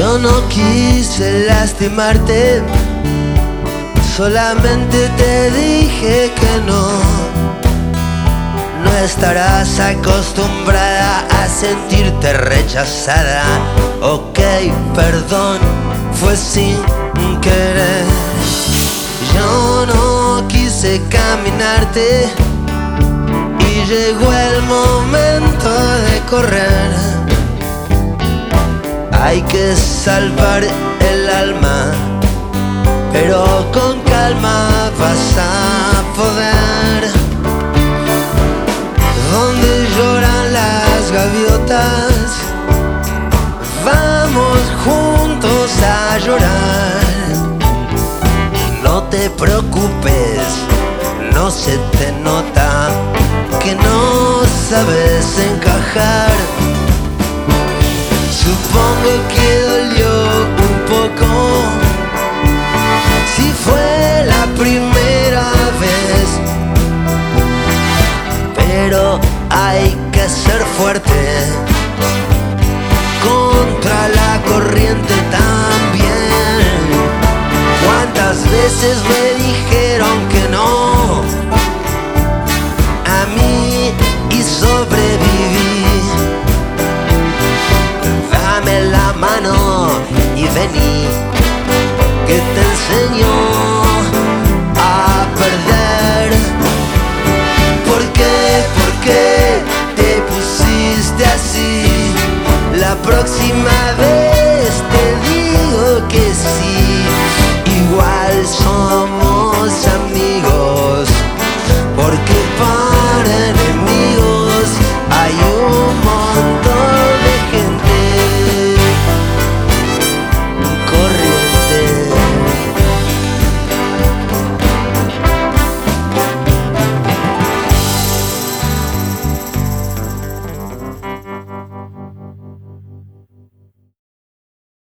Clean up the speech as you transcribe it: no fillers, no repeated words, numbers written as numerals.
Yo no quise lastimarte, solamente te dije que no. No estarás acostumbrada a sentirte rechazada. Ok, perdón, fue sin querer. Yo no quise caminarte y llegó el momento de correr. Hay que salvar el alma, pero con calma vas a poder. Donde lloran las gaviotas, vamos juntos a llorar. No te preocupes, no se te nota que no sabes encajar. Supongo que dolió un poco, si fue la primera vez, pero hay que ser fuerte contra la corriente también. ¿Cuántas veces me dijeron que no a mí y sobreviví? Dame la mano y vení, que te enseño a perder. ¿Por qué? ¿Por qué te pusiste así? La próxima vez